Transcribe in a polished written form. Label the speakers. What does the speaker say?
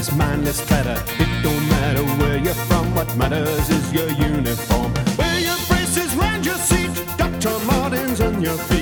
Speaker 1: this mindless clatter. It don't matter where you're from, what matters is your uniform. Wear your braces round your seat, Dr. Martens on your feet.